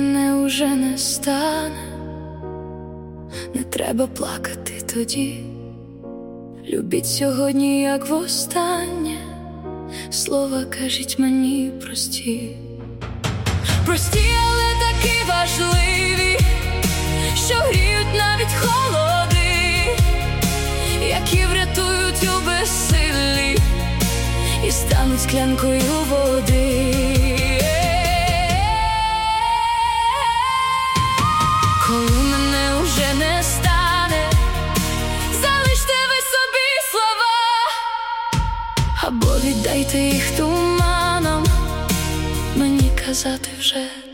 мене уже не стане, не треба плакати тоді. Любіть сьогодні, як востаннє, слова кажіть мені прості. Прості, але такі важливі, що гріють навіть холоди, які врятують у безсиллі і стануть склянкою води. Коли мене уже не стане, залиште ви собі слова, або віддайте їх туманам, мені казати вже